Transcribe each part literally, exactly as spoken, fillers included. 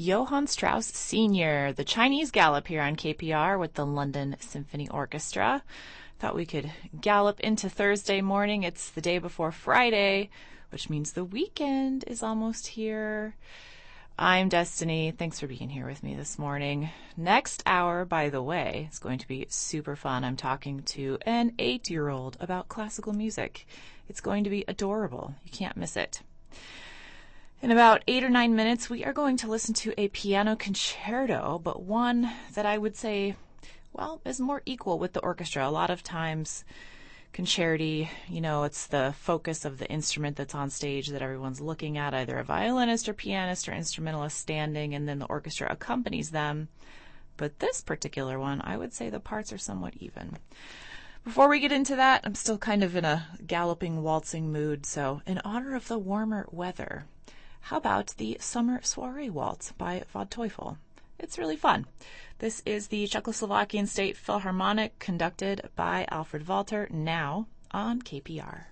Johann Strauss Senior, the Chinese Gallop here on K P R with the London Symphony Orchestra. Thought we could gallop into Thursday morning. It's the day before Friday, which means the weekend is almost here. I'm Destiny. Thanks for being here with me this morning. Next hour, by the way, is going to be super fun. I'm talking to an eight-year-old about classical music. It's going to be adorable. You can't miss it. In about eight or nine minutes, we are going to listen to a piano concerto, but one that I would say, well, is more equal with the orchestra. A lot of times, concerti, you know, it's the focus of the instrument that's on stage that everyone's looking at, either a violinist or pianist or instrumentalist standing, and then the orchestra accompanies them. But this particular one, I would say the parts are somewhat even. Before we get into that, I'm still kind of in a galloping, waltzing mood, so in honor of the warmer weather, how about the Summer Soiree Waltz by Waldteufel? It's really fun. This is the Czechoslovakian State Philharmonic, conducted by Alfred Walter, now on K P R.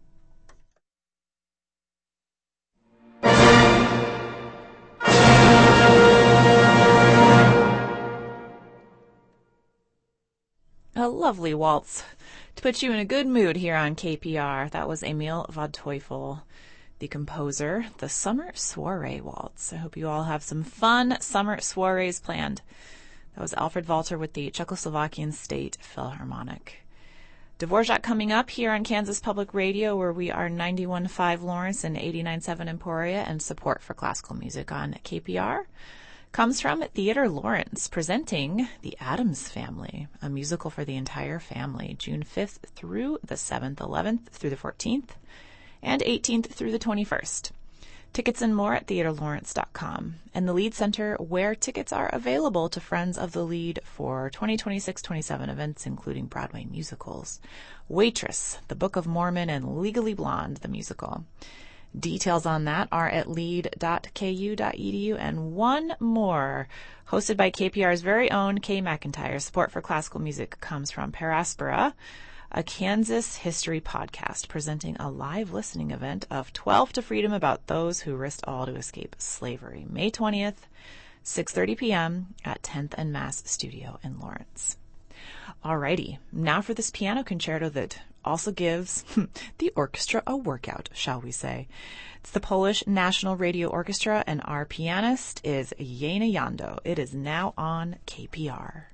A lovely waltz to put you in a good mood here on K P R. That was Emil Waldteufel, the composer, the Summer Soiree Waltz. I hope you all have some fun summer soirees planned. That was Alfred Walter with the Czechoslovakian State Philharmonic. Dvorak coming up here on Kansas Public Radio, where we are ninety-one point five Lawrence and eighty-nine point seven Emporia, and support for classical music on K P R comes from Theater Lawrence, presenting The Addams Family, a musical for the entire family, June fifth through the seventh, eleventh through the fourteenth, and eighteenth through the twenty-first. Tickets and more at theater lawrence dot com. And the Lead Center, where tickets are available to Friends of the Lead for twenty twenty-six twenty-seven events, including Broadway musicals, Waitress, The Book of Mormon, and Legally Blonde, the musical. Details on that are at lead dot k u dot e d u. And one more, hosted by K P R's very own Kay McIntyre. Support for classical music comes from Paraspora, a Kansas history podcast presenting a live listening event of twelve to Freedom about those who risked all to escape slavery. May twentieth, six thirty p.m. at tenth and Mass Studio in Lawrence. Alrighty, now for this piano concerto that also gives the orchestra a workout, shall we say. It's the Polish National Radio Orchestra, and our pianist is Jana Jando. It is now on K P R.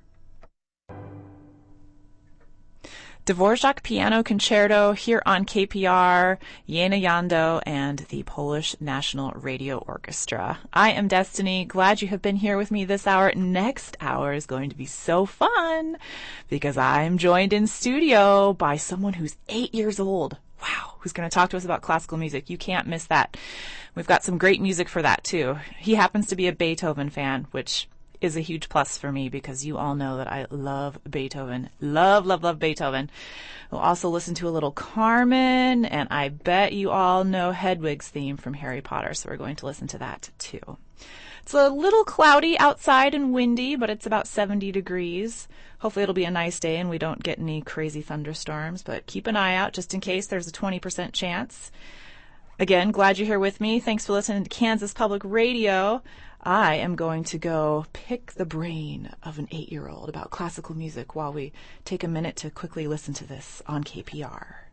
Dvorak Piano Concerto here on K P R, Jana Jando and the Polish National Radio Orchestra. I am Destiny. Glad you have been here with me this hour. Next hour is going to be so fun because I'm joined in studio by someone who's eight years old. Wow, who's going to talk to us about classical music. You can't miss that. We've got some great music for that too. He happens to be a Beethoven fan, which is a huge plus for me because you all know that I love Beethoven. Love, love, love Beethoven. We'll also listen to a little Carmen, and I bet you all know Hedwig's theme from Harry Potter, so we're going to listen to that too. It's a little cloudy outside and windy, but it's about seventy degrees. Hopefully it'll be a nice day and we don't get any crazy thunderstorms, but keep an eye out just in case. There's a twenty percent chance. Again, glad you're here with me. Thanks for listening to Kansas Public Radio. I am going to go pick the brain of an eight-year-old about classical music while we take a minute to quickly listen to this on K P R.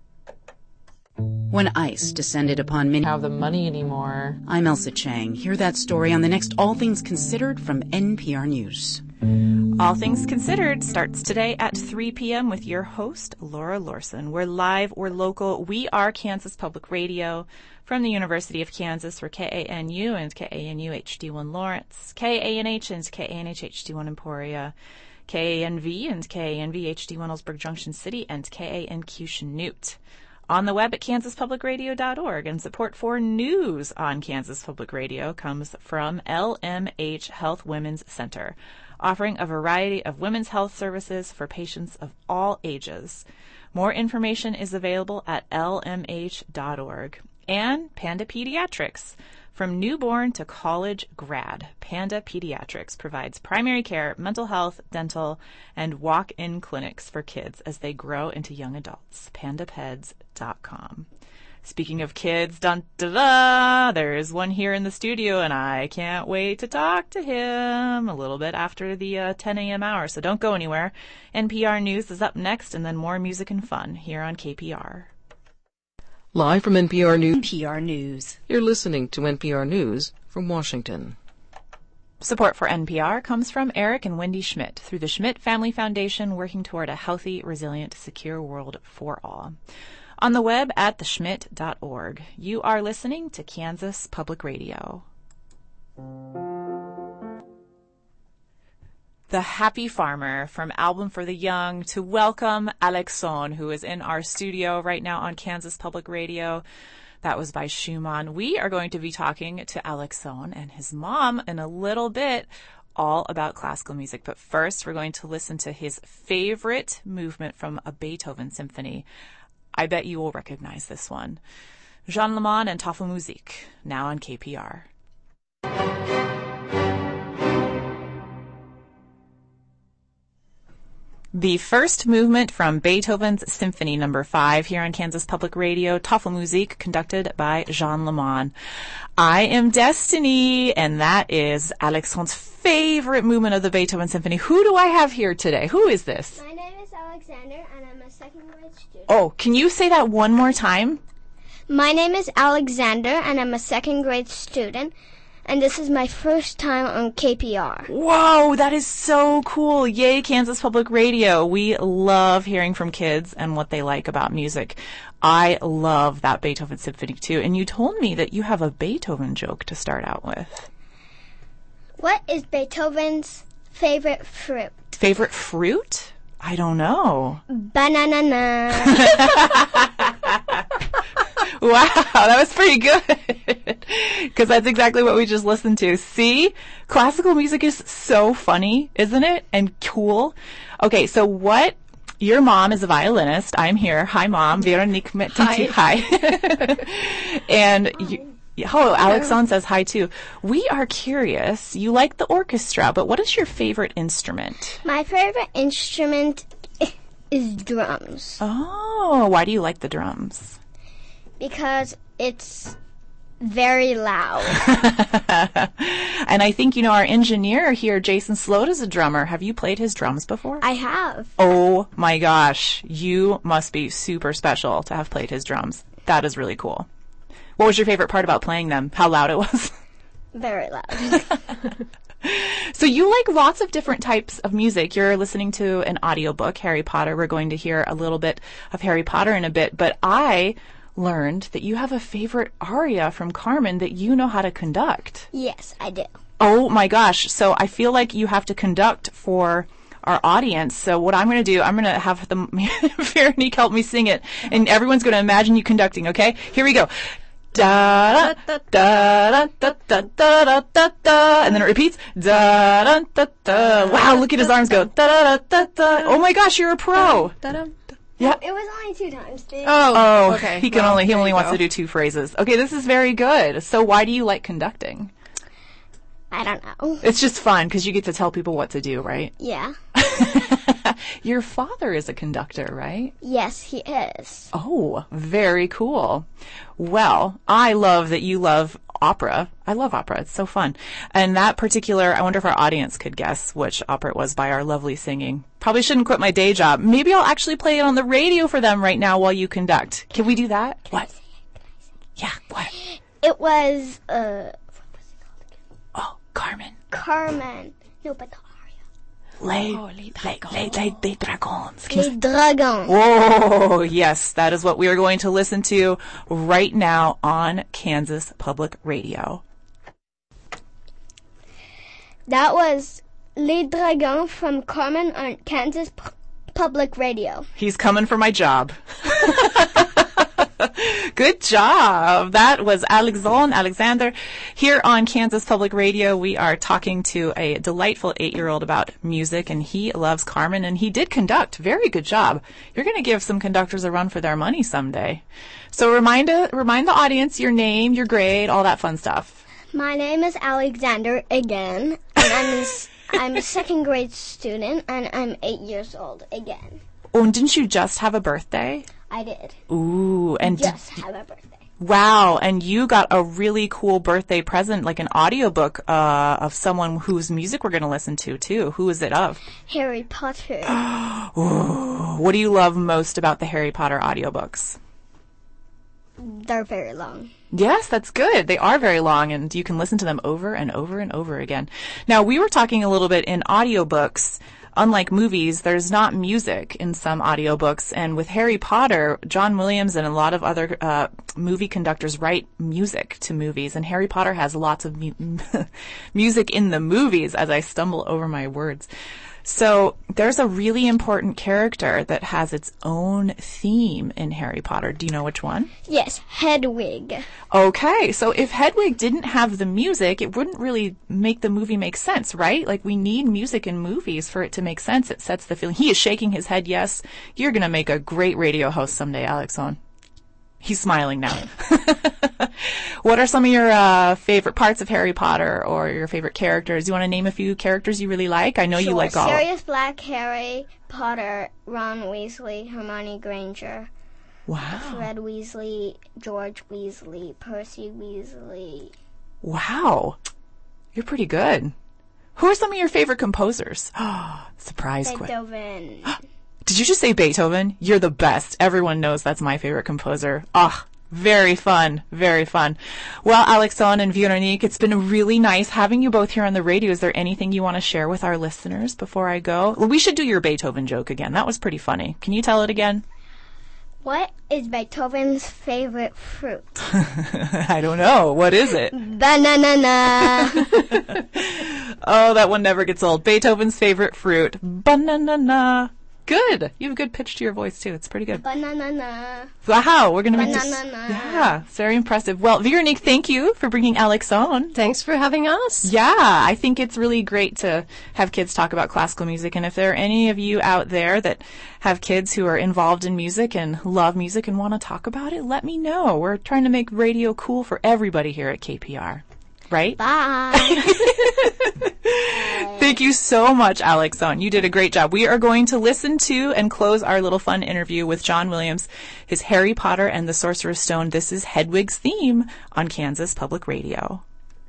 When ice descended upon many... Have the money anymore. I'm Elsa Chang. Hear that story on the next All Things Considered from N P R News. All Things Considered starts today at three p.m. with your host, Laura Lorson. We're live, we're local, we are Kansas Public Radio from the University of Kansas for K A N U and K A N U H D one Lawrence, K A N H and K A N H H D one Emporia, K A N V and K A N V H D one Ellsberg Junction City, and K A N Q Chanute. On the web at kansas public radio dot org, and support for news on Kansas Public Radio comes from L M H Health Women's Center, offering a variety of women's health services for patients of all ages. More information is available at L M H dot org. And Panda Pediatrics. From newborn to college grad, Panda Pediatrics provides primary care, mental health, dental, and walk-in clinics for kids as they grow into young adults. panda peds dot com. Speaking of kids, dun da da, there's one here in the studio, and I can't wait to talk to him a little bit after the uh, ten a.m. hour, so don't go anywhere. N P R News is up next, and then more music and fun here on K P R. Live from N P R News. N P R News. You're listening to N P R News from Washington. Support for N P R comes from Eric and Wendy Schmidt through the Schmidt Family Foundation, working toward a healthy, resilient, secure world for all. On the web at the schmidt dot org. You are listening to Kansas Public Radio. The Happy Farmer from Album for the Young, to welcome Alexon, who is in our studio right now on Kansas Public Radio. That was by Schumann. We are going to be talking to Alexon and his mom in a little bit, all about classical music. But first, we're going to listen to his favorite movement from a Beethoven symphony. I bet you will recognize this one. Jean Leman and Tafelmusik, now on K P R. The first movement from Beethoven's Symphony Number five here on Kansas Public Radio, Tafelmusik, conducted by Jean Leman. I am Destiny, and that is Alexandre's favorite movement of the Beethoven Symphony. Who do I have here today? Who is this? My name is Alexander, and I'm a second grade student. Oh, can you say that one more time? My name is Alexander, and I'm a second grade student, and this is my first time on K P R. Whoa, that is so cool. Yay, Kansas Public Radio. We love hearing from kids and what they like about music. I love that Beethoven Symphony too. And you told me that you have a Beethoven joke to start out with. What is Beethoven's favorite fruit? Favorite fruit? I don't know. Banana. Wow, that was pretty good. Because that's exactly what we just listened to. See? Classical music is so funny, isn't it? And cool. Okay, so what? Your mom is a violinist. I'm here. Hi, Mom. Veronique Metinti. Hi. Hi. And you, oh, Alexandre says hi, too. We are curious. You like the orchestra, but what is your favorite instrument? My favorite instrument is drums. Oh, why do you like the drums? Because it's very loud. And I think, you know, our engineer here, Jason Sloat, is a drummer. Have you played his drums before? I have. Oh my gosh. You must be super special to have played his drums. That is really cool. What was your favorite part about playing them? How loud it was? Very loud. So you like lots of different types of music. You're listening to an audiobook, Harry Potter. We're going to hear a little bit of Harry Potter in a bit, but I learned that you have a favorite aria from Carmen that you know how to conduct. Yes, I do. Oh my gosh. So I feel like you have to conduct for our audience. So what I'm going to do, I'm going to have the Veronique help me sing it, and everyone's going to imagine you conducting, okay? Here we go. Da da da da da da da da da, and then it repeats. Da da da da. Wow, look at his arms go. Da da da da. Oh my gosh, you're a pro. Yeah. It was only two times. Steve. Oh, oh, okay. He can Well, only he there only you wants go. to do two phrases. Okay, this is very good. So why do you like conducting? I don't know. It's just fun because you get to tell people what to do, right? Yeah. Your father is a conductor, right? Yes, he is. Oh, very cool. Well, I love that you love opera. I love opera. It's so fun. And that particular, I wonder if our audience could guess which opera it was by our lovely singing. Probably shouldn't quit my day job. Maybe I'll actually play it on the radio for them right now while you conduct. Can we do that? Can I What? say it? Can I say it? Yeah, what? It was, uh, what was it called again? Oh, Carmen. Carmen. No, but the aria. Les, Oh, les les, les, les, les dragons. Can you Les Dragons. Oh, yes, that is what we are going to listen to right now on Kansas Public Radio. That was Les Dragons from Carmen on Kansas P- Public Radio. He's coming for my job. Good job. That was Alexandre Alexander. Here on Kansas Public Radio, we are talking to a delightful eight-year-old about music, and he loves Carmen, and he did conduct. Very good job. You're going to give some conductors a run for their money someday. So remind, uh, remind the audience your name, your grade, all that fun stuff. My name is Alexander again, and I'm a, s- I'm a second grade student, and I'm eight years old again. Oh, and didn't you just have a birthday? I did. Ooh, and did, Just have a birthday. Wow, and you got a really cool birthday present, like an audiobook uh, of someone whose music we're going to listen to, too. Who is it of? Harry Potter. Ooh, what do you love most about the Harry Potter audiobooks? They're very long. Yes, that's good. They are very long, and you can listen to them over and over and over again. Now, we were talking a little bit in audiobooks. Unlike movies, there's not music in some audiobooks. And with Harry Potter, John Williams and a lot of other uh, movie conductors write music to movies. And Harry Potter has lots of mu- music in the movies as I stumble over my words. So there's a really important character that has its own theme in Harry Potter. Do you know which one? Yes, Hedwig. Okay, so if Hedwig didn't have the music, it wouldn't really make the movie make sense, right? Like, we need music in movies for it to make sense. It sets the feeling. He is shaking his head, yes. You're going to make a great radio host someday, Alex Owen. He's smiling now. What are some of your uh, favorite parts of Harry Potter or your favorite characters? You want to name a few characters you really like? I know sure. you like all. Sirius Black, Harry Potter, Ron Weasley, Hermione Granger, Wow. Fred Weasley, George Weasley, Percy Weasley. Wow. You're pretty good. Who are some of your favorite composers? Surprise question. Beethoven. Did you just say Beethoven? You're the best. Everyone knows that's my favorite composer. Ah, very fun. Very fun. Well, Alex Owen and Veronique, it's been really nice having you both here on the radio. Is there anything you want to share with our listeners before I go? Well, we should do your Beethoven joke again. That was pretty funny. Can you tell it again? What is Beethoven's favorite fruit? I don't know. What is it? Banana. Oh, that one never gets old. Beethoven's favorite fruit. Banana. Good. You have a good pitch to your voice, too. It's pretty good. Banana. Wow. We're going to be Banana. just... Yeah. It's very impressive. Well, Veronique, thank you for bringing Alex on. Thanks for having us. Yeah. I think it's really great to have kids talk about classical music. And if there are any of you out there that have kids who are involved in music and love music and want to talk about it, let me know. We're trying to make radio cool for everybody here at K P R. Right? Bye. Thank you so much, Alex Owen. You did a great job. We are going to listen to and close our little fun interview with John Williams, his Harry Potter and the Sorcerer's Stone. This is Hedwig's theme on Kansas Public Radio.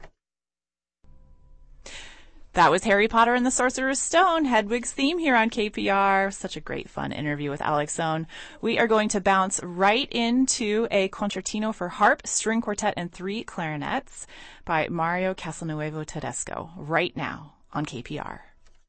That was Harry Potter and the Sorcerer's Stone, Hedwig's theme here on K P R. Such a great fun interview with Alex Owen. We are going to bounce right into a concertino for harp, string quartet, and three clarinets by Mario Castelnuovo Tedesco right now on K P R.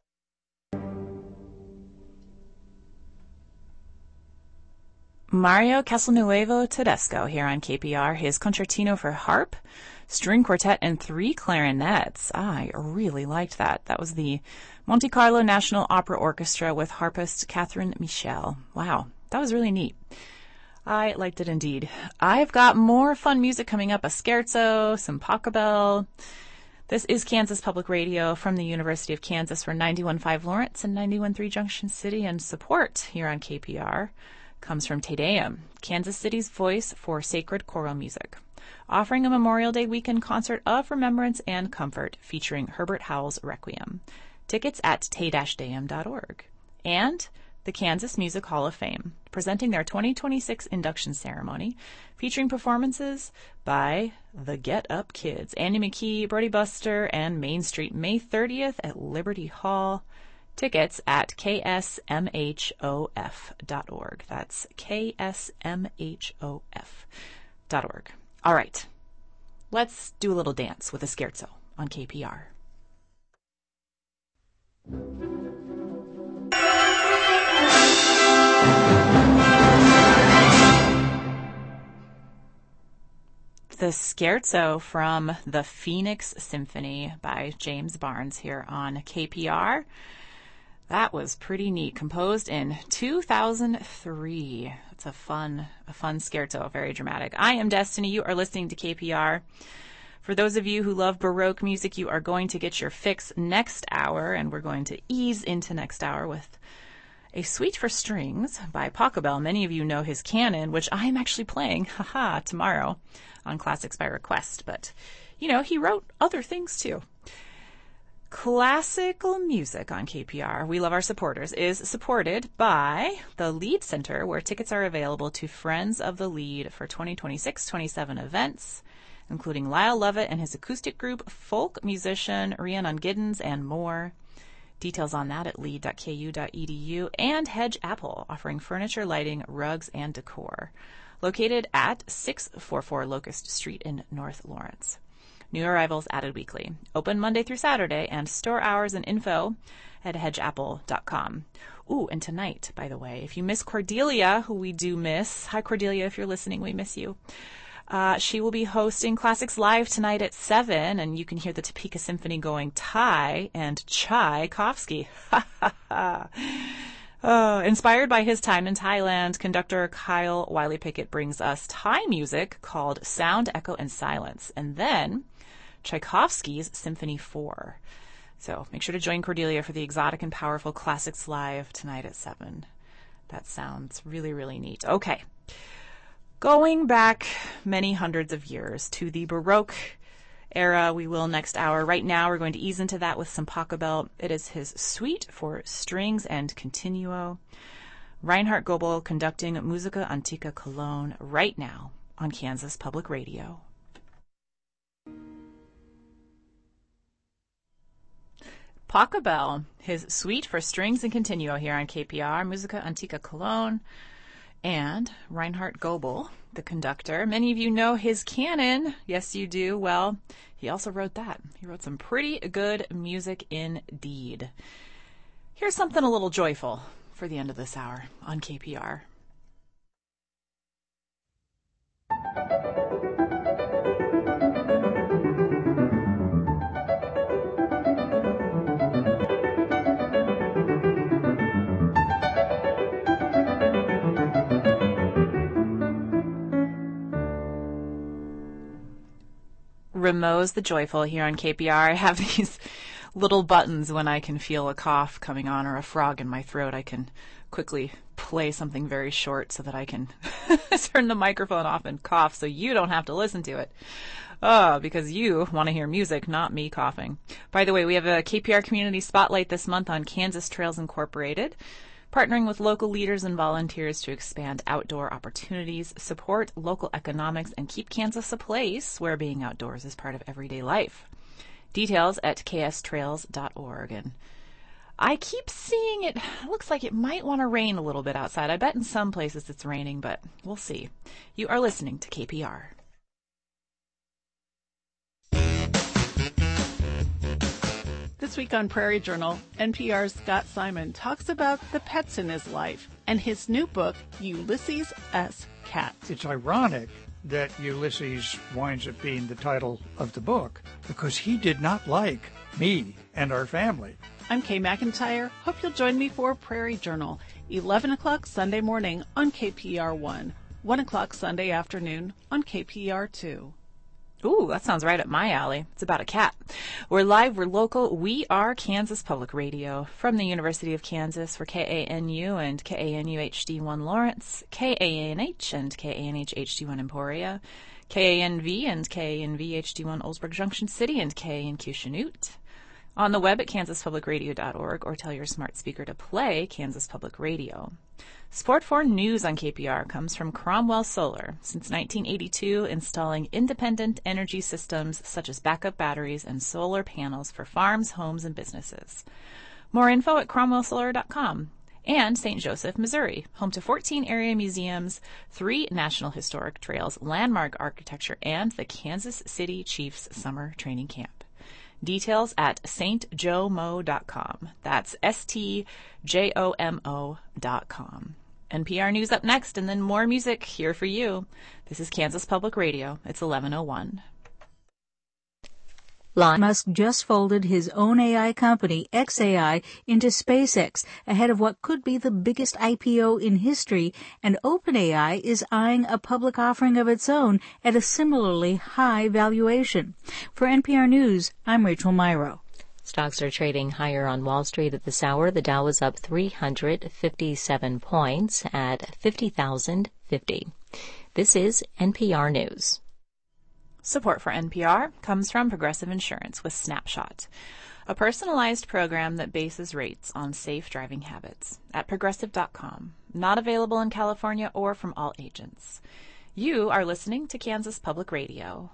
Mario Castelnuovo Tedesco here on K P R, his concertino for harp, string quartet, and three clarinets. I really liked that. That was the Monte Carlo National Opera Orchestra with harpist Catherine Michel. Wow, that was really neat. I liked it indeed. I've got more fun music coming up, a scherzo, some pachelbel. This is Kansas Public Radio from the University of Kansas for ninety-one point five Lawrence and ninety-one point three Junction City, and support here on K P R comes from Te Deum, Kansas City's voice for sacred choral music, offering a Memorial Day weekend concert of remembrance and comfort featuring Herbert Howell's Requiem. Tickets at te deum dot org. And the Kansas Music Hall of Fame, presenting their twenty twenty-six induction ceremony, featuring performances by the Get Up Kids, Andy McKee, Brody Buster, and Main Street, May thirtieth at Liberty Hall. Tickets at k s m h o f dot org. That's k s m h o f dot org. All right, let's do a little dance with a scherzo on K P R. The scherzo from the Phoenix Symphony by James Barnes here on K P R. That was pretty neat. Composed in two thousand three. It's a fun, a fun scherzo, very dramatic. I am Destiny. You are listening to K P R. For those of you who love Baroque music, you are going to get your fix next hour, and we're going to ease into next hour with a Suite for Strings by Pachelbel. Many of you know his canon, which I am actually playing, haha, tomorrow on Classics by Request. But, you know, he wrote other things too. Classical music on K P R, we love our supporters, is supported by the Lead Center, where tickets are available to Friends of the Lead for twenty twenty-six twenty-seven events, including Lyle Lovett and his acoustic group, folk musician Rhiannon Giddens, and more. Details on that at lead dot k u dot e d u. And Hedge Apple, offering furniture, lighting, rugs, and decor. Located at six forty-four Locust Street in North Lawrence. New arrivals added weekly. Open Monday through Saturday, and store hours and info at hedge apple dot com. Ooh, and tonight, by the way, if you miss Cordelia, who we do miss, hi Cordelia, if you're listening, we miss you. Uh, she will be hosting Classics Live tonight at seven, and you can hear the Topeka Symphony going Thai and Tchaikovsky. Ha ha ha. Oh, inspired by his time in Thailand, conductor Kyle Wiley Pickett brings us Thai music called Sound, Echo, and Silence, and then Tchaikovsky's Symphony four. So make sure to join Cordelia for the exotic and powerful Classics Live tonight at seven. That sounds really, really neat. Okay. Going back many hundreds of years to the Baroque era, we will next hour. Right now, we're going to ease into that with some Pachelbel. It is his suite for strings and continuo. Reinhard Goebel conducting Musica Antica Cologne right now on Kansas Public Radio. Pachelbel, his suite for strings and continuo here on K P R, Musica Antica Cologne, and Reinhard Goebel, the conductor. Many of you know his canon. Yes, you do. Well, he also wrote that. He wrote some pretty good music indeed. Here's something a little joyful for the end of this hour on K P R. Rameau's the Joyful here on K P R. I have these little buttons when I can feel a cough coming on or a frog in my throat. I can quickly play something very short so that I can turn the microphone off and cough so you don't have to listen to it. Oh, because you want to hear music, not me coughing. By the way, we have a K P R Community Spotlight this month on Kansas Trails Incorporated, partnering with local leaders and volunteers to expand outdoor opportunities, support local economics, and keep Kansas a place where being outdoors is part of everyday life. Details at k s trails dot org. And I keep seeing it looks like it might want to rain a little bit outside. I bet in some places it's raining, but we'll see. You are listening to K P R. This week on Prairie Journal, N P R's Scott Simon talks about the pets in his life and his new book, Ulysses S. Cat. It's ironic that Ulysses winds up being the title of the book because he did not like me and our family. I'm Kay McIntyre. Hope you'll join me for Prairie Journal, eleven o'clock Sunday morning on K P R one, one o'clock Sunday afternoon on K P R two. Ooh, that sounds right up my alley. It's about a cat. We're live, we're local, we are Kansas Public Radio from the University of Kansas for K A N U and K A N U H D one Lawrence, K A N H and K A N H H D one Emporia, K A N V and K A N V H D one Oldsburg Junction City, and K A N Q Chanute. On the web at kansas public radio dot org, or tell your smart speaker to play Kansas Public Radio. Support for news on K P R comes from Cromwell Solar, since nineteen eighty-two installing independent energy systems such as backup batteries and solar panels for farms, homes, and businesses. More info at cromwell solar dot com. And Saint Joseph, Missouri, home to fourteen area museums, three National Historic Trails, landmark architecture, and the Kansas City Chiefs Summer Training Camp. Details at saint jomo dot com. That's S T J O M O dot com. N P R News up next, and then more music here for you. This is Kansas Public Radio. It's eleven oh one. Elon Musk just folded his own A I company, X A I, into SpaceX ahead of what could be the biggest I P O in history, and OpenAI is eyeing a public offering of its own at a similarly high valuation. For N P R News, I'm Rachel Myrow. Stocks are trading higher on Wall Street at this hour. The Dow is up three hundred fifty-seven points at fifty thousand fifty. This is N P R News. Support for N P R comes from Progressive Insurance with Snapshot. a personalized program that bases rates on safe driving habits at progressive dot com. Not available in California or from all agents. You are listening to Kansas Public Radio.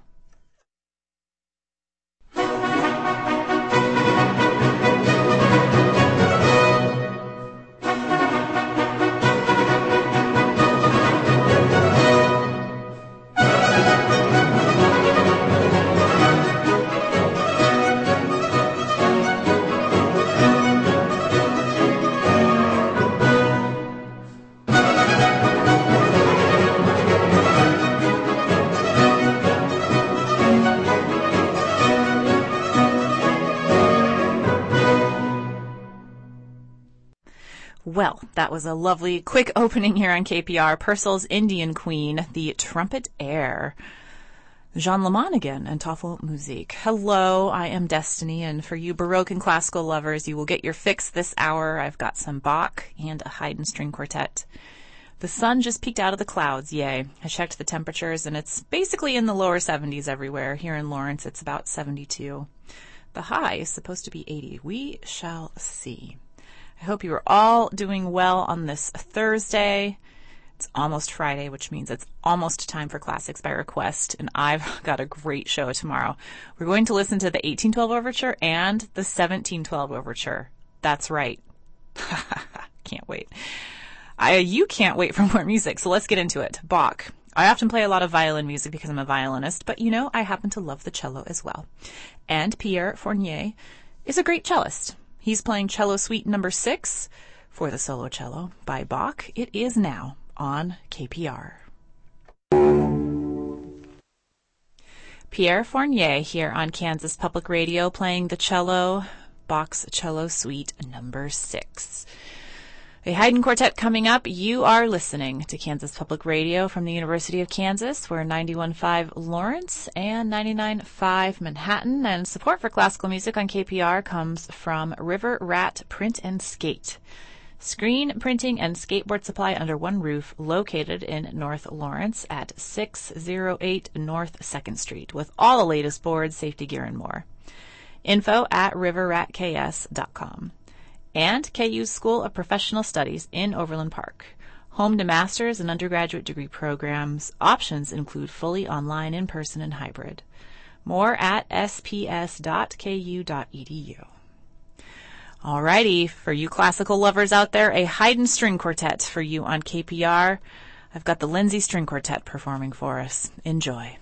Well, that was a lovely, quick opening here on K P R. Purcell's Indian Queen, the Trumpet Air. Jean Lamont again and Toffel Musik. Hello, I am Destiny, and for you Baroque and classical lovers, you will get your fix this hour. I've got some Bach and a Haydn string quartet. The sun just peeked out of the clouds, yay. I checked the temperatures, and it's basically in the lower seventies everywhere. Here in Lawrence, it's about seventy-two. The high is supposed to be eighty. We shall see. I hope you are all doing well on this Thursday. It's almost Friday, which means it's almost time for Classics by Request, and I've got a great show tomorrow. We're going to listen to the eighteen twelve Overture and the seventeen twelve Overture. That's right. Can't wait. I, you can't wait for more music, so let's get into it. Bach. I often play a lot of violin music because I'm a violinist, but you know, I happen to love the cello as well. And Pierre Fournier is a great cellist. He's playing Cello Suite number six for the solo cello by Bach. It is now on K P R. Pierre Fournier here on Kansas Public Radio playing the cello, Bach's Cello Suite number six. A Haydn Quartet coming up. You are listening to Kansas Public Radio from the University of Kansas. We're ninety-one point five Lawrence and ninety-nine point five Manhattan. And support for classical music on K P R comes from River Rat Print and Skate. Screen printing and skateboard supply under one roof, located in North Lawrence at six oh eight North second Street, with all the latest boards, safety gear, and more. Info at river rat k s dot com. And K U's School of Professional Studies in Overland Park. Home to master's and undergraduate degree programs. Options include fully online, in-person, and hybrid. More at s p s dot k u dot e d u. Alrighty, for you classical lovers out there, a Haydn string quartet for you on K P R. I've got the Lindsay String Quartet performing for us. Enjoy.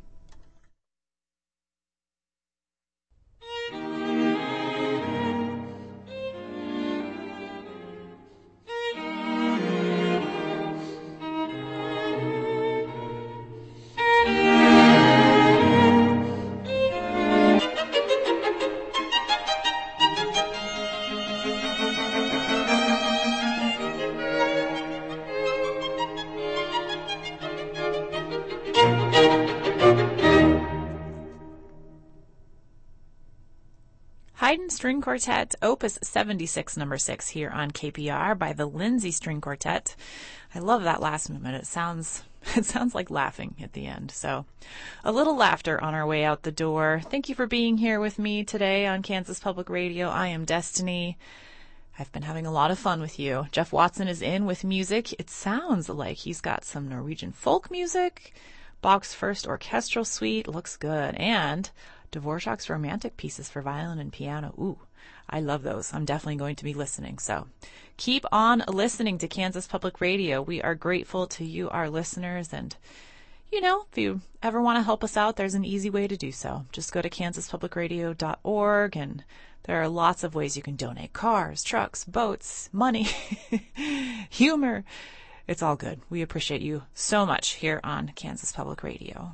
Haydn String Quartet, Opus seventy-six, number six, here on K P R by the Lindsay String Quartet. I love that last movement. It sounds it sounds like laughing at the end. So a little laughter on our way out the door. Thank you for being here with me today on Kansas Public Radio. I am Destiny. I've been having a lot of fun with you. Jeff Watson is in with music. It sounds like he's got some Norwegian folk music. Bach's first orchestral suite looks good. And Dvorak's romantic pieces for violin and piano. Ooh, I love those. I'm definitely going to be listening. So keep on listening to Kansas Public Radio. We are grateful to you, our listeners. And, you know, if you ever want to help us out, there's an easy way to do so. Just go to kansas public radio dot org, and there are lots of ways you can donate. Cars, trucks, boats, money, humor. It's all good. We appreciate you so much here on Kansas Public Radio.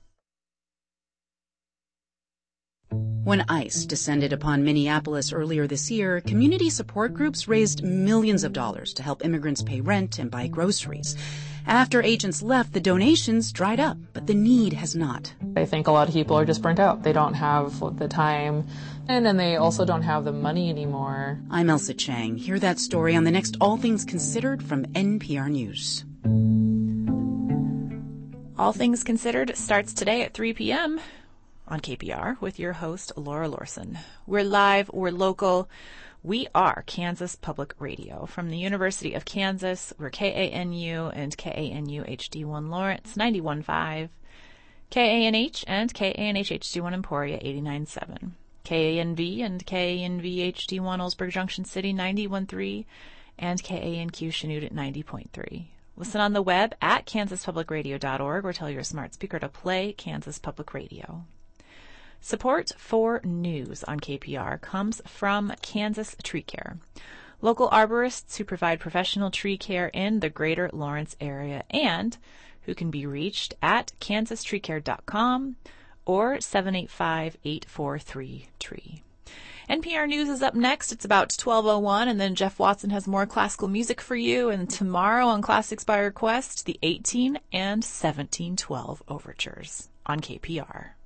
When ICE descended upon Minneapolis earlier this year, community support groups raised millions of dollars to help immigrants pay rent and buy groceries. After agents left, the donations dried up, but the need has not. I think a lot of people are just burnt out. They don't have the time, and then they also don't have the money anymore. I'm Elsa Chang. Hear that story on the next All Things Considered from N P R News. All Things Considered starts today at three p.m. on K P R with your host, Laura Lorson. We're live, we're local. We are Kansas Public Radio. From the University of Kansas, we're K A N U and K A N U H D one Lawrence, ninety-one point five, K A N H and K A N H H D one Emporia, eighty-nine point seven, K A N V and K A N V H D one Ellsberg Junction City, ninety-one point three, and K A N Q Chanute at ninety point three. Listen on the web at kansas public radio dot org or tell your smart speaker to play Kansas Public Radio. Support for news on K P R comes from Kansas Tree Care, local arborists who provide professional tree care in the greater Lawrence area and who can be reached at kansas tree care dot com or seven eight five, eight four three, tree. N P R News is up next. It's about twelve oh one, and then Jeff Watson has more classical music for you. And tomorrow on Classics by Request, the eighteen and seventeen twelve overtures on K P R.